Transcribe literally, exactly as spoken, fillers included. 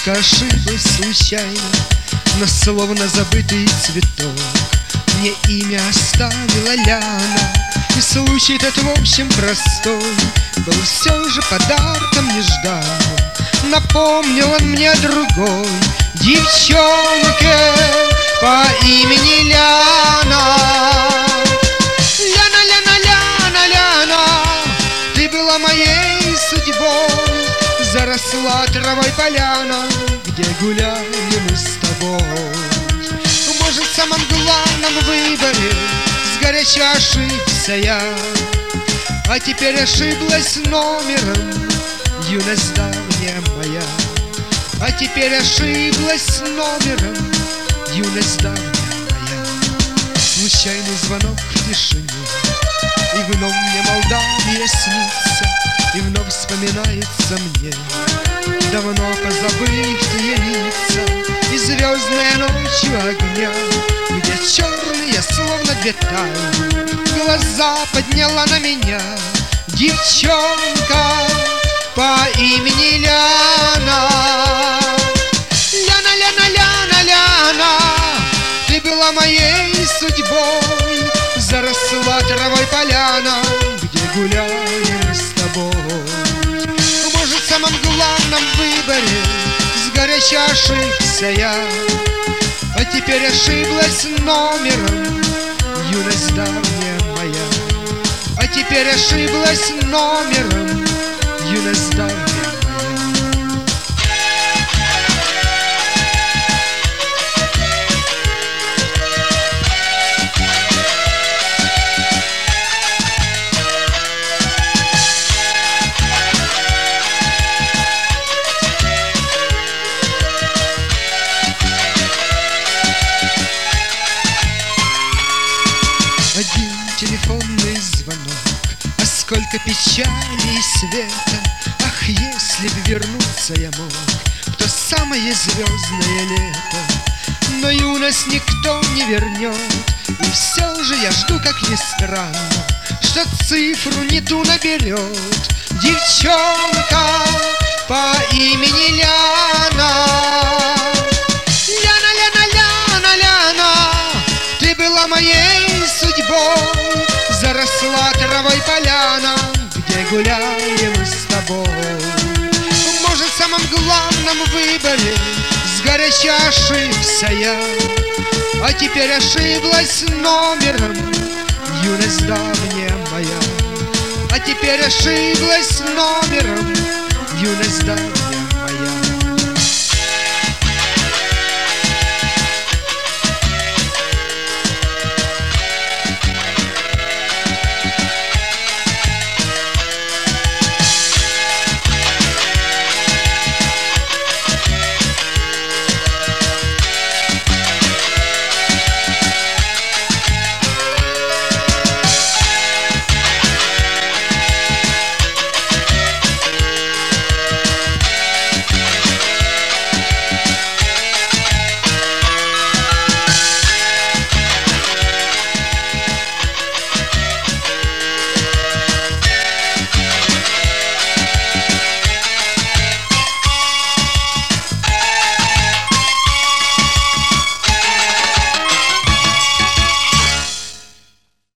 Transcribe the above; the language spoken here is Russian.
девчонка ошиблась случайно, но словно забытый цветок мне имя оставила Ляна. И случай этот в общем простой был все же подарком нежданным. Напомнил он мне другой девчонке по имени Ляна. Ляна, Ляна, Ляна, Ляна, ты была моей судьбой. Заросла травой поляна, где гуляли мы с тобой. Может, в самом главном выборе сгоряча ошибся я, а теперь ошиблась номером юность давняя моя. А теперь ошиблась номером юность давняя моя. Случайный звонок в тишине, и вновь мне Молдавия снится, и вновь вспоминается мне давно позабытые лица и звездная ночью огня, где черные, словно две тайны, глаза подняла на меня девчонка по имени Ляна. Ляна, Ляна, Ляна, Ляна, ты была моей судьбой. Заросла травой поляна, где гуляли мы с тобой. Может, в самом главном выборе сгоряча ошибся я, а теперь ошиблась номером юность давняя моя. А теперь ошиблась номером юность давняя моя. Один телефонный звонок, а сколько печали и света. Ах, если б вернуться я мог в то самое звездное лето. Но юность никто не вернет, и все же я жду, как ни странно, что цифру не ту наберет девчонка по имени Ляна. Ляна, Ляна, Ляна, Ляна, ты была моей судьбой. Заросла травой поляна, где гуляли мы с тобой. Может, в самом главном выборе сгоряча ошибся я, а теперь ошиблась номером юность давняя моя. А теперь ошиблась номером юность давняя.